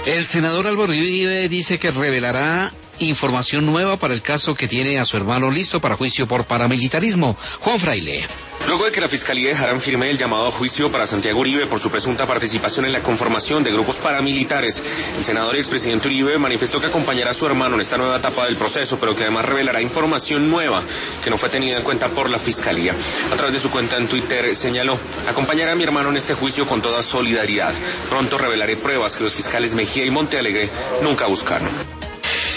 El senador Álvaro Uribe dice que revelará información nueva para el caso que tiene a su hermano listo para juicio por paramilitarismo. Juan Fraile. Luego de que la Fiscalía dejara en firme el llamado a juicio para Santiago Uribe por su presunta participación en la conformación de grupos paramilitares, el senador y expresidente Uribe manifestó que acompañará a su hermano en esta nueva etapa del proceso, pero que además revelará información nueva que no fue tenida en cuenta por la Fiscalía. A través de su cuenta en Twitter señaló: acompañaré a mi hermano en este juicio con toda solidaridad. Pronto revelaré pruebas que los fiscales Mejía y Montealegre nunca buscaron.